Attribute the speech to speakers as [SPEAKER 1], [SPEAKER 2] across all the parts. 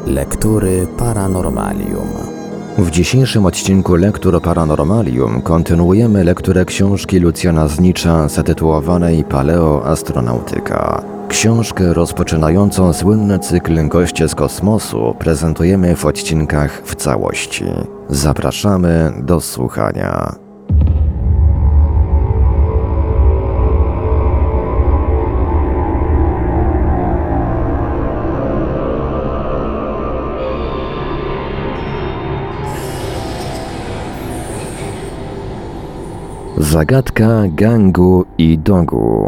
[SPEAKER 1] Lektury Paranormalium.
[SPEAKER 2] W dzisiejszym odcinku Lektur Paranormalium kontynuujemy lekturę książki Lucjana Znicza zatytułowanej Paleoastronautyka. Książkę rozpoczynającą słynny cykl Goście z kosmosu prezentujemy w odcinkach w całości. Zapraszamy do słuchania. Zagadka gangu i dogu.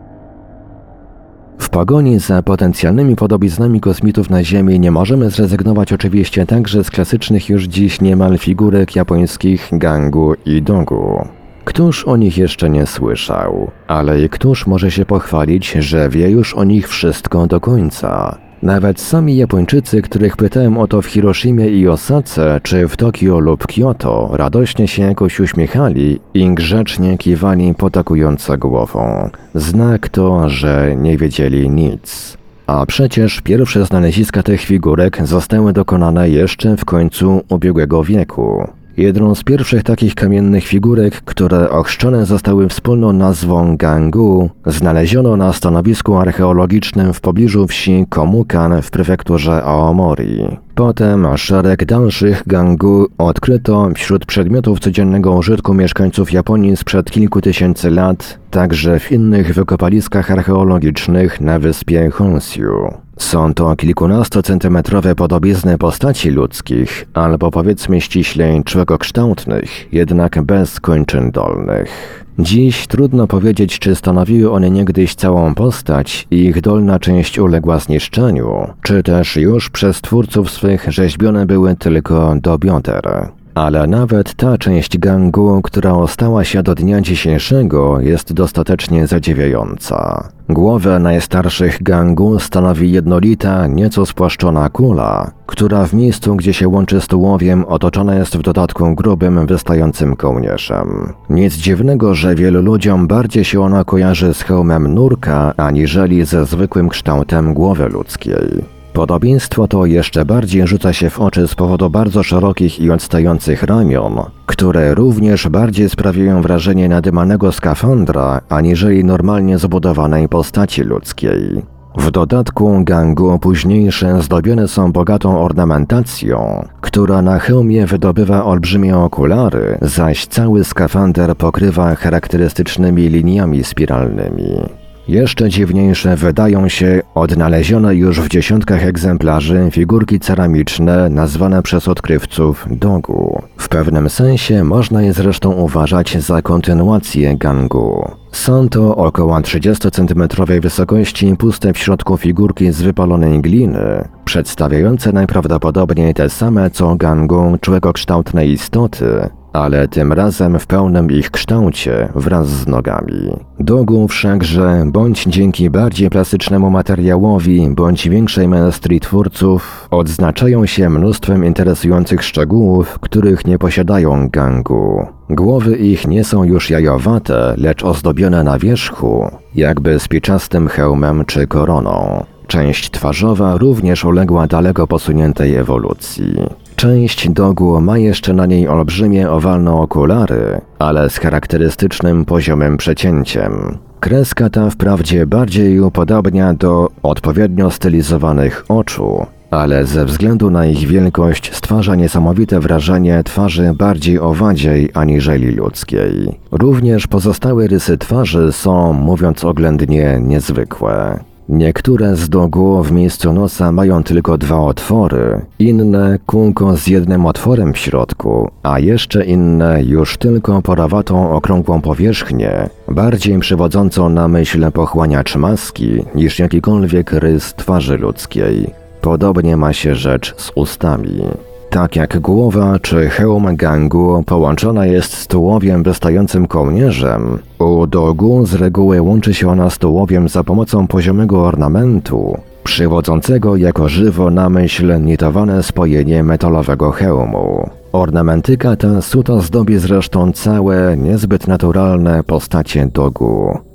[SPEAKER 2] W pogoni za potencjalnymi podobiznami kosmitów na Ziemi nie możemy zrezygnować oczywiście także z klasycznych już dziś niemal figurek japońskich gangu i dogu. Któż o nich jeszcze nie słyszał, ale i któż może się pochwalić, że wie już o nich wszystko do końca? Nawet sami Japończycy, których pytałem o to w Hiroshimie i Osace, czy w Tokio lub Kyoto, radośnie się jakoś uśmiechali i grzecznie kiwali potakująco głową. Znak to, że nie wiedzieli nic. A przecież pierwsze znaleziska tych figurek zostały dokonane jeszcze w końcu ubiegłego wieku. Jedną z pierwszych takich kamiennych figurek, które ochrzczone zostały wspólną nazwą gangu, znaleziono na stanowisku archeologicznym w pobliżu wsi Komukan w prefekturze Aomori. Potem szereg dalszych gangu odkryto wśród przedmiotów codziennego użytku mieszkańców Japonii sprzed kilku tysięcy lat, także w innych wykopaliskach archeologicznych na wyspie Honshu. Są to kilkunastocentymetrowe podobizny postaci ludzkich, albo powiedzmy ściślej człowiekokształtnych, jednak bez kończyn dolnych. Dziś trudno powiedzieć, czy stanowiły one niegdyś całą postać i ich dolna część uległa zniszczeniu, czy też już przez twórców swych rzeźbione były tylko do bioder. Ale nawet ta część gangu, która ostała się do dnia dzisiejszego, jest dostatecznie zadziwiająca. Głowę najstarszych gangu stanowi jednolita, nieco spłaszczona kula, która w miejscu, gdzie się łączy z tułowiem, otoczona jest w dodatku grubym, wystającym kołnierzem. Nic dziwnego, że wielu ludziom bardziej się ona kojarzy z hełmem nurka, aniżeli ze zwykłym kształtem głowy ludzkiej. Podobieństwo to jeszcze bardziej rzuca się w oczy z powodu bardzo szerokich i odstających ramion, które również bardziej sprawiają wrażenie nadymanego skafandra, aniżeli normalnie zbudowanej postaci ludzkiej. W dodatku gangu późniejsze zdobione są bogatą ornamentacją, która na hełmie wydobywa olbrzymie okulary, zaś cały skafander pokrywa charakterystycznymi liniami spiralnymi. Jeszcze dziwniejsze wydają się odnalezione już w dziesiątkach egzemplarzy figurki ceramiczne nazwane przez odkrywców dogu. W pewnym sensie można je zresztą uważać za kontynuację gangu. Są to około 30-centymetrowej wysokości puste w środku figurki z wypalonej gliny, przedstawiające najprawdopodobniej te same co gangu człowiekokształtne istoty, ale tym razem w pełnym ich kształcie wraz z nogami. Dogu wszakże, bądź dzięki bardziej plastycznemu materiałowi, bądź większej maestrii twórców, odznaczają się mnóstwem interesujących szczegółów, których nie posiadają gangu. Głowy ich nie są już jajowate, lecz ozdobione na wierzchu, jakby spiczastym hełmem czy koroną. Część twarzowa również uległa daleko posuniętej ewolucji. Część dogu ma jeszcze na niej olbrzymie owalne okulary, ale z charakterystycznym poziomym przecięciem. Kreska ta wprawdzie bardziej upodabnia do odpowiednio stylizowanych oczu, ale ze względu na ich wielkość stwarza niesamowite wrażenie twarzy bardziej owadziej aniżeli ludzkiej. Również pozostałe rysy twarzy są, mówiąc oględnie, niezwykłe. Niektóre z dogu w miejscu nosa mają tylko dwa otwory, inne kółko z jednym otworem w środku, a jeszcze inne już tylko porowatą okrągłą powierzchnię, bardziej przywodzącą na myśl pochłaniacz maski niż jakikolwiek rys twarzy ludzkiej. Podobnie ma się rzecz z ustami. Tak jak głowa czy hełm gangu połączona jest z tułowiem wystającym kołnierzem, u dogu z reguły łączy się ona z tułowiem za pomocą poziomego ornamentu, przywodzącego jako żywo na myśl nitowane spojenie metalowego hełmu. Ornamentyka ta suto zdobi zresztą całe, niezbyt naturalne postacie dogu.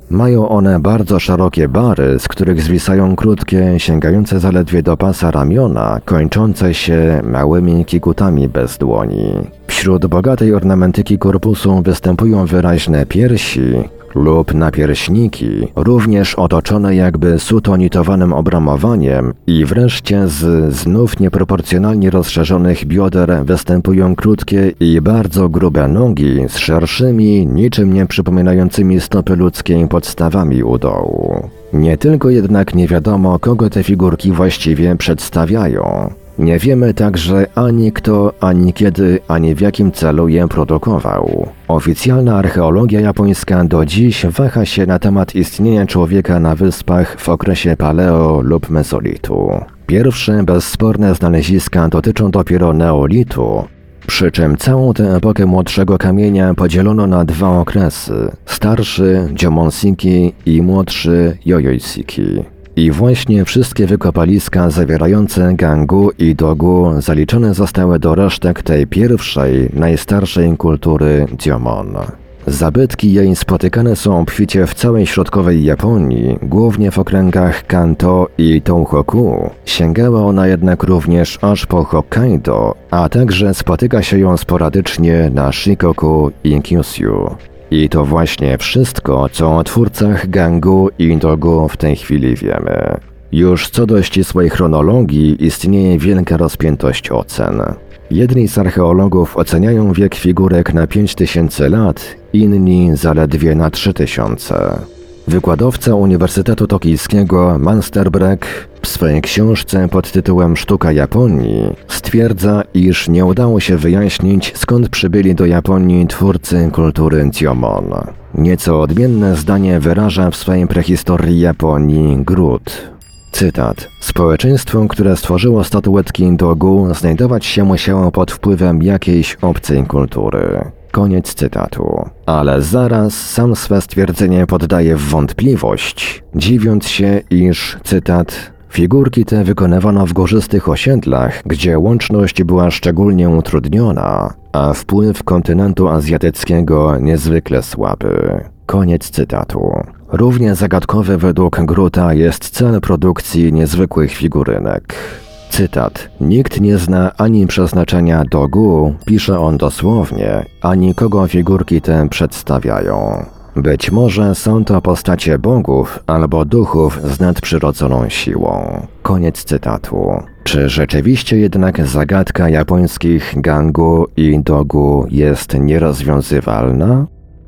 [SPEAKER 2] Mają one bardzo szerokie bary, z których zwisają krótkie, sięgające zaledwie do pasa ramiona, kończące się małymi kikutami bez dłoni. Wśród bogatej ornamentyki korpusu występują wyraźne piersi lub napierśniki, również otoczone jakby sutonitowanym obramowaniem i wreszcie z znów nieproporcjonalnie rozszerzonych bioder występują krótkie i bardzo grube nogi z szerszymi, niczym nie przypominającymi stopy ludzkiej podstawami u dołu. Nie tylko jednak nie wiadomo, kogo te figurki właściwie przedstawiają. Nie wiemy także ani kto, ani kiedy, ani w jakim celu je produkował. Oficjalna archeologia japońska do dziś waha się na temat istnienia człowieka na wyspach w okresie paleo lub mezolitu. Pierwsze bezsporne znaleziska dotyczą dopiero neolitu, przy czym całą tę epokę młodszego kamienia podzielono na dwa okresy: starszy Jomonsiki i młodszy Jojoisiki. I właśnie wszystkie wykopaliska zawierające gangu i dogu zaliczone zostały do resztek tej pierwszej, najstarszej kultury Jomon. Zabytki jej spotykane są obficie w całej środkowej Japonii, głównie w okręgach Kanto i Tohoku. Sięgała ona jednak również aż po Hokkaido, a także spotyka się ją sporadycznie na Shikoku i Kyushu. I to właśnie wszystko, co o twórcach gangu i dogu w tej chwili wiemy. Już co do ścisłej chronologii istnieje wielka rozpiętość ocen. Jedni z archeologów oceniają wiek figurek na 5000 lat, inni zaledwie na 3000. Wykładowca Uniwersytetu Tokijskiego Mansterbreck w swojej książce pod tytułem Sztuka Japonii stwierdza, iż nie udało się wyjaśnić, skąd przybyli do Japonii twórcy kultury Jomon. Nieco odmienne zdanie wyraża w swojej prehistorii Japonii Grud. Cytat. Społeczeństwo, które stworzyło statuetki dogu, znajdować się musiało pod wpływem jakiejś obcej kultury. Koniec cytatu. Ale zaraz sam swe stwierdzenie poddaje w wątpliwość, dziwiąc się, iż, cytat, figurki te wykonywano w górzystych osiedlach, gdzie łączność była szczególnie utrudniona, a wpływ kontynentu azjatyckiego niezwykle słaby. Koniec cytatu. Równie zagadkowy według Gruta jest cel produkcji niezwykłych figurynek. Cytat. Nikt nie zna ani przeznaczenia dogu, pisze on dosłownie, ani kogo figurki te przedstawiają. Być może są to postacie bogów albo duchów z nadprzyrodzoną siłą. Koniec cytatu. Czy rzeczywiście jednak zagadka japońskich gangu i dogu jest nierozwiązywalna?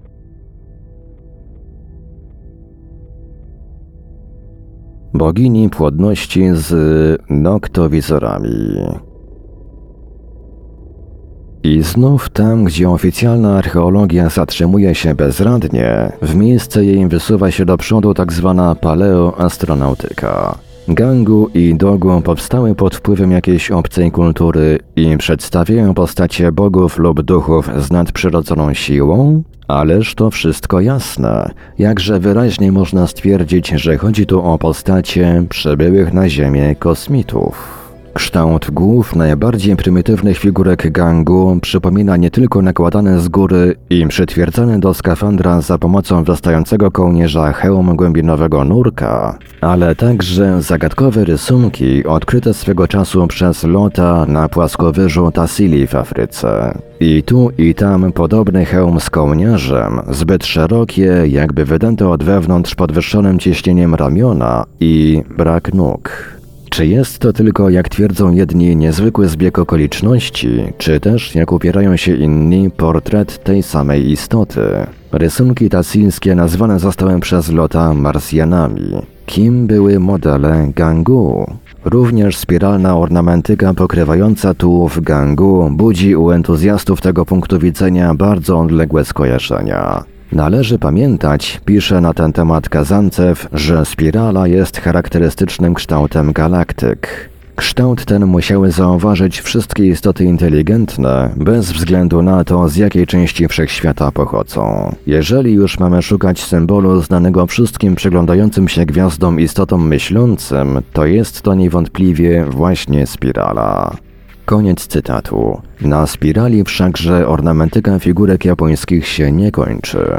[SPEAKER 2] Bogini płodności z noktowizorami. I znów tam, gdzie oficjalna archeologia zatrzymuje się bezradnie, w miejsce jej wysuwa się do przodu tzw. paleoastronautyka. Gangu i dogu powstały pod wpływem jakiejś obcej kultury i przedstawiają postacie bogów lub duchów z nadprzyrodzoną siłą? Ależ to wszystko jasne. Jakże wyraźnie można stwierdzić, że chodzi tu o postacie przybyłych na Ziemię kosmitów. Kształt głów najbardziej prymitywnych figurek gangu przypomina nie tylko nakładane z góry i przytwierdzane do skafandra za pomocą wystającego kołnierza hełm głębinowego nurka, ale także zagadkowe rysunki odkryte swego czasu przez Lota na płaskowyżu Tassili w Afryce. I tu i tam podobny hełm z kołnierzem, zbyt szerokie, jakby wydęte od wewnątrz podwyższonym ciśnieniem ramiona i brak nóg. Czy jest to tylko, jak twierdzą jedni, niezwykły zbieg okoliczności, czy też, jak upierają się inni, portret tej samej istoty? Rysunki tassilskie nazwane zostały przez Lota Marsjanami. Kim były modele gangu? Również spiralna ornamentyka pokrywająca tułów gangu budzi u entuzjastów tego punktu widzenia bardzo odległe skojarzenia. Należy pamiętać, pisze na ten temat Kazancew, że spirala jest charakterystycznym kształtem galaktyk. Kształt ten musiały zauważyć wszystkie istoty inteligentne, bez względu na to, z jakiej części wszechświata pochodzą. Jeżeli już mamy szukać symbolu znanego wszystkim przyglądającym się gwiazdom istotom myślącym, to jest to niewątpliwie właśnie spirala. Koniec cytatu. Na spirali wszakże ornamentyka figurek japońskich się nie kończy.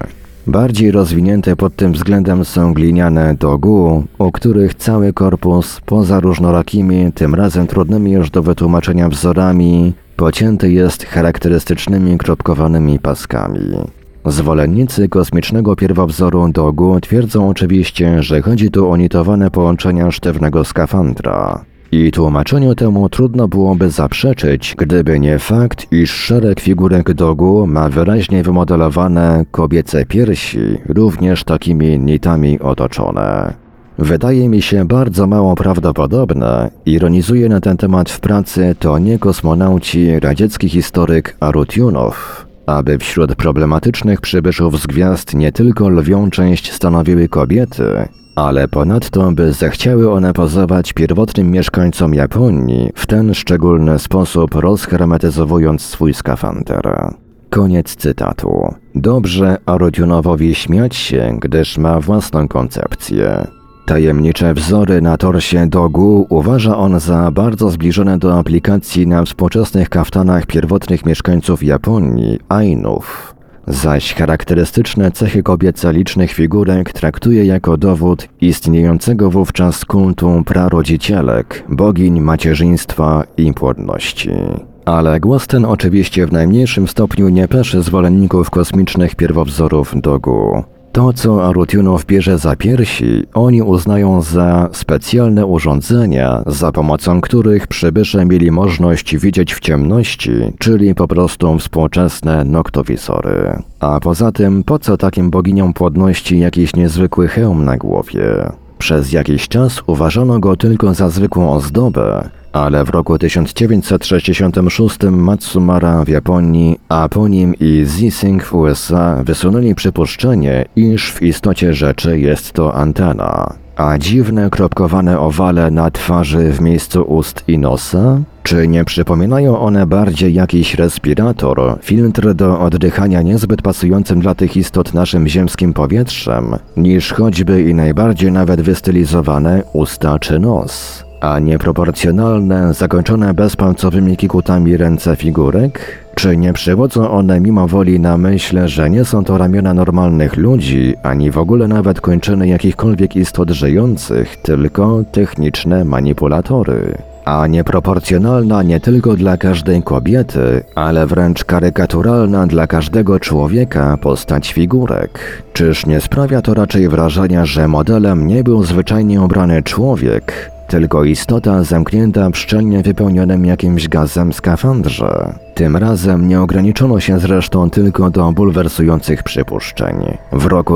[SPEAKER 2] Bardziej rozwinięte pod tym względem są gliniane dogu, u których cały korpus, poza różnorakimi, tym razem trudnymi już do wytłumaczenia wzorami, pocięty jest charakterystycznymi kropkowanymi paskami. Zwolennicy kosmicznego pierwowzoru dogu twierdzą oczywiście, że chodzi tu o nitowane połączenia sztywnego skafandra. I tłumaczeniu temu trudno byłoby zaprzeczyć, gdyby nie fakt, iż szereg figurek dogu ma wyraźnie wymodelowane kobiece piersi, również takimi nitami otoczone. Wydaje mi się bardzo mało prawdopodobne, ironizuje na ten temat w pracy to nie kosmonauci radziecki historyk Arutyunow, aby wśród problematycznych przybyszów z gwiazd nie tylko lwią część stanowiły kobiety, ale ponadto by zechciały one pozować pierwotnym mieszkańcom Japonii w ten szczególny sposób rozhermetyzowując swój skafander. Koniec cytatu. Dobrze Arutyunowowi śmiać się, gdyż ma własną koncepcję. Tajemnicze wzory na torsie dogu uważa on za bardzo zbliżone do aplikacji na współczesnych kaftanach pierwotnych mieszkańców Japonii, Ainów. Zaś charakterystyczne cechy kobiece licznych figurek traktuje jako dowód istniejącego wówczas kultu prarodzicielek, bogiń macierzyństwa i płodności. Ale głos ten oczywiście w najmniejszym stopniu nie peszy zwolenników kosmicznych pierwowzorów dogu. To, co Arutyunow bierze za piersi, oni uznają za specjalne urządzenia, za pomocą których przybysze mieli możliwość widzieć w ciemności, czyli po prostu współczesne noktowizory. A poza tym, po co takim boginiom płodności jakiś niezwykły hełm na głowie? Przez jakiś czas uważano go tylko za zwykłą ozdobę, ale w roku 1966 Matsumara w Japonii, a po nim i Zissing w USA wysunęli przypuszczenie, iż w istocie rzeczy jest to antena. A dziwne kropkowane owale na twarzy w miejscu ust i nosa? Czy nie przypominają one bardziej jakiś respirator, filtr do oddychania niezbyt pasującym dla tych istot naszym ziemskim powietrzem, niż choćby i najbardziej nawet wystylizowane usta czy nos? A nieproporcjonalne, zakończone bezpalcowymi kikutami ręce figurek? Czy nie przywodzą one mimo woli na myśl, że nie są to ramiona normalnych ludzi, ani w ogóle nawet kończyny jakichkolwiek istot żyjących, tylko techniczne manipulatory? A nieproporcjonalna nie tylko dla każdej kobiety, ale wręcz karykaturalna dla każdego człowieka postać figurek. Czyż nie sprawia to raczej wrażenia, że modelem nie był zwyczajnie ubrany człowiek, tylko istota zamknięta w szczelnie wypełnionym jakimś gazem skafandrze? Tym razem nie ograniczono się zresztą tylko do bulwersujących przypuszczeń. W roku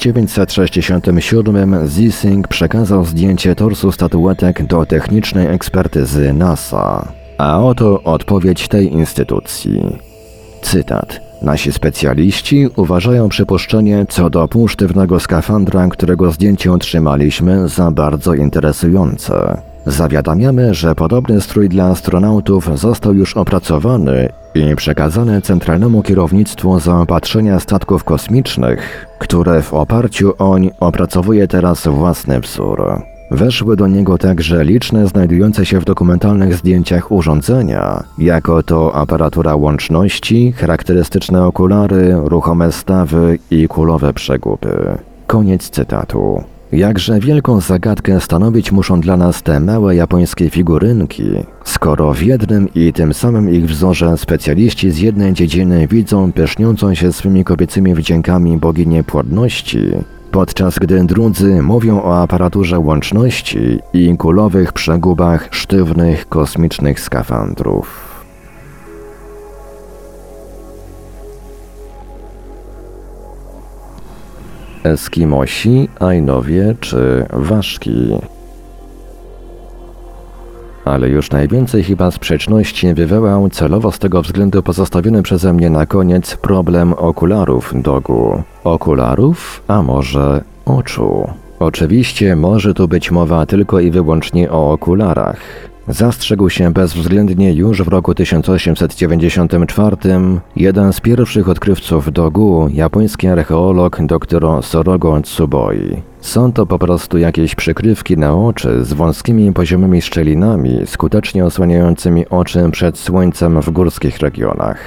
[SPEAKER 2] 1967 Zissing przekazał zdjęcie torsu statuetek do technicznej ekspertyzy NASA. A oto odpowiedź tej instytucji. Cytat. Nasi specjaliści uważają przypuszczenie co do półsztywnego skafandra, którego zdjęcie otrzymaliśmy, za bardzo interesujące. Zawiadamiamy, że podobny strój dla astronautów został już opracowany i przekazany Centralnemu Kierownictwu Zaopatrzenia Statków Kosmicznych, które w oparciu oń opracowuje teraz własny wzór. Weszły do niego także liczne znajdujące się w dokumentalnych zdjęciach urządzenia, jako to aparatura łączności, charakterystyczne okulary, ruchome stawy i kulowe przeguby. Koniec cytatu. Jakże wielką zagadkę stanowić muszą dla nas te małe japońskie figurynki, skoro w jednym i tym samym ich wzorze specjaliści z jednej dziedziny widzą pyszniącą się swymi kobiecymi wdziękami boginię płodności, podczas gdy drudzy mówią o aparaturze łączności i kulowych przegubach sztywnych kosmicznych skafandrów. Eskimosi, Ainowie czy ważki. Ale już najwięcej chyba sprzeczności wywołał celowo z tego względu pozostawiony przeze mnie na koniec problem okularów dogu. Okularów, a może oczu? Oczywiście może tu być mowa tylko i wyłącznie o okularach. Zastrzegł się bezwzględnie już w roku 1894 jeden z pierwszych odkrywców dogu, japoński archeolog dr Sorogo Tsuboi. Są to po prostu jakieś przykrywki na oczy z wąskimi poziomymi szczelinami, skutecznie osłaniającymi oczy przed słońcem w górskich regionach.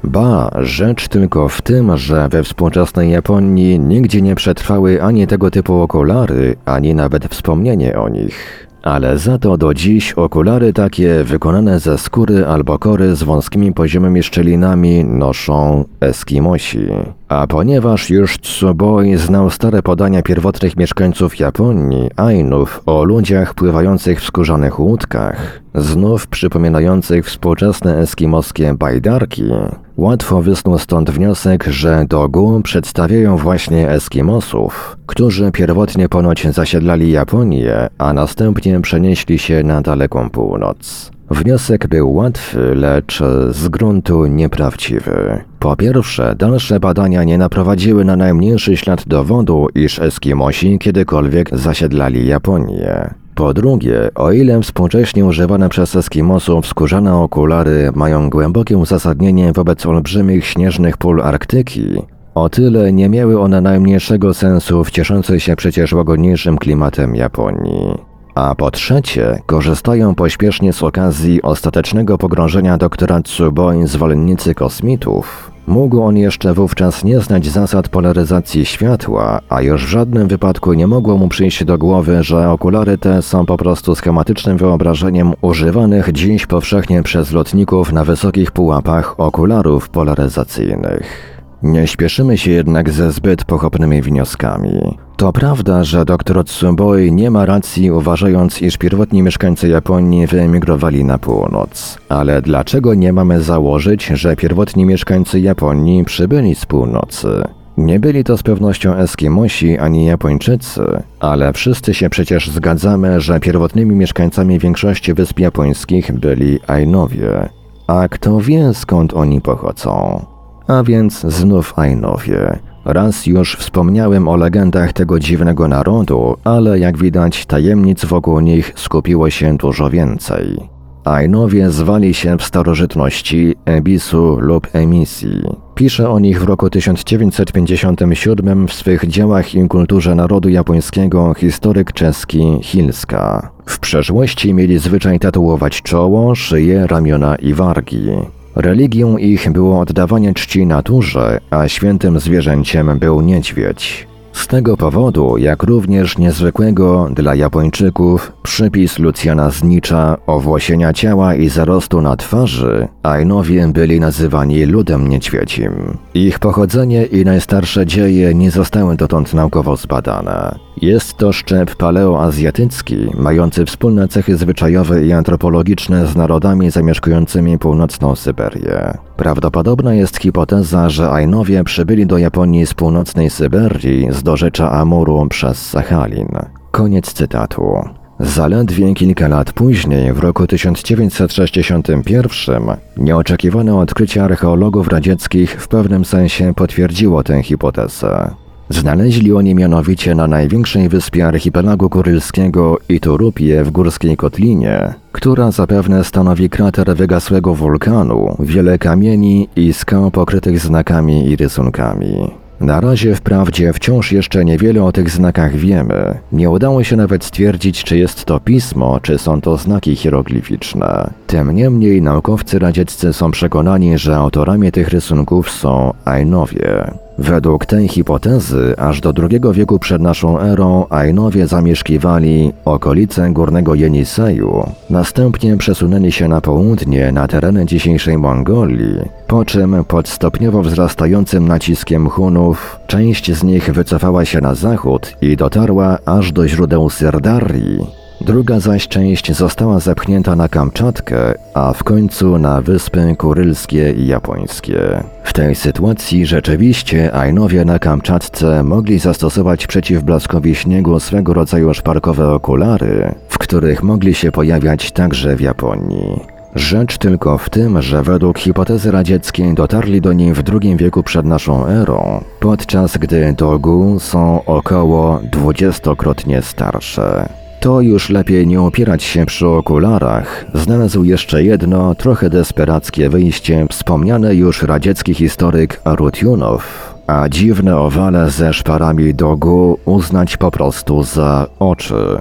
[SPEAKER 2] Ba, rzecz tylko w tym, że we współczesnej Japonii nigdzie nie przetrwały ani tego typu okulary, ani nawet wspomnienie o nich. Ale za to do dziś okulary takie wykonane ze skóry albo kory z wąskimi poziomymi szczelinami noszą Eskimosi. A ponieważ już Tsuboi znał stare podania pierwotnych mieszkańców Japonii, Ainów, o ludziach pływających w skórzanych łódkach, znów przypominających współczesne eskimoskie bajdarki, łatwo wysnuł stąd wniosek, że Dogu przedstawiają właśnie Eskimosów, którzy pierwotnie ponoć zasiedlali Japonię, a następnie przenieśli się na daleką północ. Wniosek był łatwy, lecz z gruntu nieprawdziwy. Po pierwsze, dalsze badania nie naprowadziły na najmniejszy ślad dowodu, iż Eskimosi kiedykolwiek zasiedlali Japonię. Po drugie, o ile współcześnie używane przez Eskimosów skórzane okulary mają głębokie uzasadnienie wobec olbrzymich śnieżnych pól Arktyki, o tyle nie miały one najmniejszego sensu w cieszącej się przecież łagodniejszym klimatem Japonii. A po trzecie, korzystają pośpiesznie z okazji ostatecznego pogrążenia doktora Tsuboi zwolennicy kosmitów. Mógł on jeszcze wówczas nie znać zasad polaryzacji światła, a już w żadnym wypadku nie mogło mu przyjść do głowy, że okulary te są po prostu schematycznym wyobrażeniem używanych dziś powszechnie przez lotników na wysokich pułapach okularów polaryzacyjnych. Nie śpieszymy się jednak ze zbyt pochopnymi wnioskami. To prawda, że dr Tsuboi nie ma racji, uważając, iż pierwotni mieszkańcy Japonii wyemigrowali na północ. Ale dlaczego nie mamy założyć, że pierwotni mieszkańcy Japonii przybyli z północy? Nie byli to z pewnością Eskimosi ani Japończycy, ale wszyscy się przecież zgadzamy, że pierwotnymi mieszkańcami większości wysp japońskich byli Ainowie. A kto wie, skąd oni pochodzą? A więc znów Ainowie. Raz już wspomniałem o legendach tego dziwnego narodu, ale jak widać tajemnic wokół nich skupiło się dużo więcej. Ainowie zwali się w starożytności Ebisu lub Emisji. Pisze o nich w roku 1957 w swych dziełach i kulturze narodu japońskiego historyk czeski Hilska. W przeszłości mieli zwyczaj tatuować czoło, szyję, ramiona i wargi. Religią ich było oddawanie czci naturze, a świętym zwierzęciem był niedźwiedź. Z tego powodu, jak również niezwykłego dla Japończyków, przypis Lucjana Znicza owłosienia ciała i zarostu na twarzy, Ainowie byli nazywani ludem niedźwiedzim. Ich pochodzenie i najstarsze dzieje nie zostały dotąd naukowo zbadane. Jest to szczep paleoazjatycki, mający wspólne cechy zwyczajowe i antropologiczne z narodami zamieszkującymi północną Syberię. Prawdopodobna jest hipoteza, że Ainowie przybyli do Japonii z północnej Syberii z dorzecza Amuru przez Sachalin. Koniec cytatu. Zaledwie kilka lat później, w roku 1961, nieoczekiwane odkrycie archeologów radzieckich w pewnym sensie potwierdziło tę hipotezę. Znaleźli oni mianowicie na największej wyspie archipelagu kurylskiego Iturupię w górskiej kotlinie, która zapewne stanowi krater wygasłego wulkanu, wiele kamieni i skał pokrytych znakami i rysunkami. Na razie wprawdzie wciąż jeszcze niewiele o tych znakach wiemy. Nie udało się nawet stwierdzić, czy jest to pismo, czy są to znaki hieroglificzne. Tym niemniej naukowcy radzieccy są przekonani, że autorami tych rysunków są Ainowie. Według tej hipotezy aż do II wieku przed naszą erą Ainowie zamieszkiwali okolice górnego Jeniseju, następnie przesunęli się na południe na tereny dzisiejszej Mongolii, po czym pod stopniowo wzrastającym naciskiem Hunów część z nich wycofała się na zachód i dotarła aż do źródeł Syrdarii. Druga zaś część została zepchnięta na Kamczatkę, a w końcu na wyspy kurylskie i japońskie. W tej sytuacji rzeczywiście Ainowie na Kamczatce mogli zastosować przeciw blaskowi śniegu swego rodzaju szparkowe okulary, w których mogli się pojawiać także w Japonii. Rzecz tylko w tym, że według hipotezy radzieckiej dotarli do niej w II wieku przed naszą erą, podczas gdy Dogu są około 20-krotnie starsze. To już lepiej nie opierać się przy okularach. Znalazł jeszcze jedno, trochę desperackie wyjście wspomniany już radziecki historyk Arutyunow, a dziwne owale ze szparami Dogu uznać po prostu za oczy.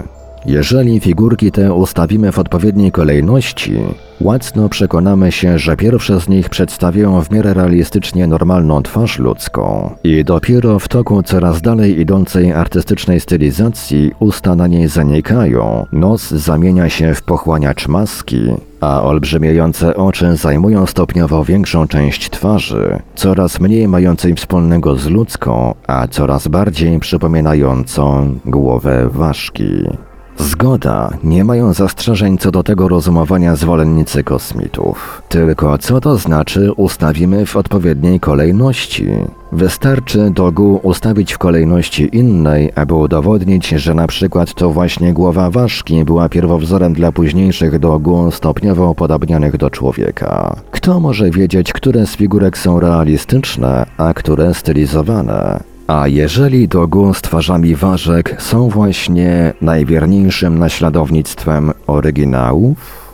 [SPEAKER 2] Jeżeli figurki te ustawimy w odpowiedniej kolejności, łatwo przekonamy się, że pierwsze z nich przedstawiają w miarę realistycznie normalną twarz ludzką i dopiero w toku coraz dalej idącej artystycznej stylizacji usta na niej zanikają, nos zamienia się w pochłaniacz maski, a olbrzymiejące oczy zajmują stopniowo większą część twarzy, coraz mniej mającej wspólnego z ludzką, a coraz bardziej przypominającą głowę ważki. Zgoda, nie mają zastrzeżeń co do tego rozumowania zwolennicy kosmitów. Tylko co to znaczy ustawimy w odpowiedniej kolejności? Wystarczy Dogu ustawić w kolejności innej, aby udowodnić, że na przykład to właśnie głowa ważki była pierwowzorem dla późniejszych Dogu stopniowo upodobnionych do człowieka. Kto może wiedzieć, które z figurek są realistyczne, a które stylizowane? A jeżeli Dogu z twarzami ważek są właśnie najwierniejszym naśladownictwem oryginałów?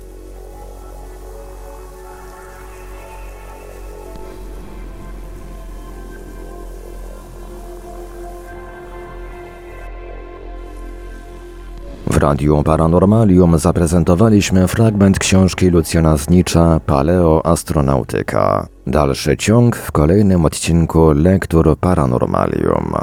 [SPEAKER 2] W Radiu Paranormalium zaprezentowaliśmy fragment książki Lucjana Znicza Paleoastronautyka. Dalszy ciąg w kolejnym odcinku Lektur Paranormalium.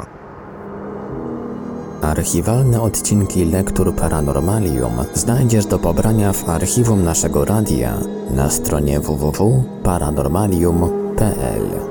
[SPEAKER 1] Archiwalne odcinki Lektur Paranormalium znajdziesz do pobrania w archiwum naszego radia na stronie www.paranormalium.pl.